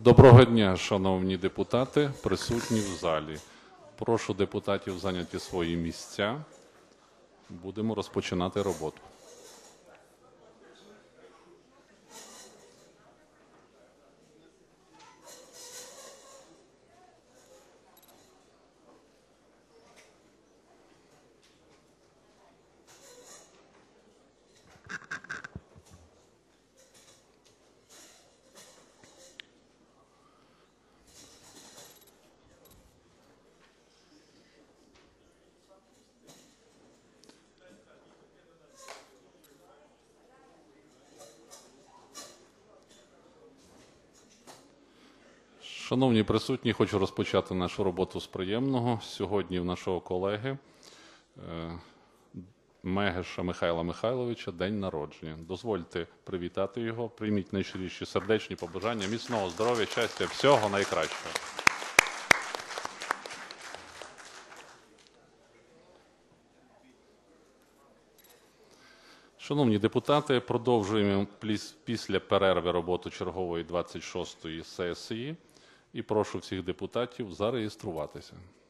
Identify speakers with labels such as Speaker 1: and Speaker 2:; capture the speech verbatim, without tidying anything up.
Speaker 1: Доброго дня, шановні депутати, присутні в залі. Прошу депутатів зайняти свої місця. Будемо розпочинати роботу. Шановні присутні, хочу розпочати нашу роботу з приємного. Сьогодні в нашого колеги Мегеша Михайла Михайловича день народження. Дозвольте привітати його, прийміть найщиріші сердечні побажання, міцного здоров'я, щастя, всього найкращого. Шановні депутати, продовжуємо після перерви роботу чергової двадцять шостої сесії і прошу всіх депутатів зареєструватися.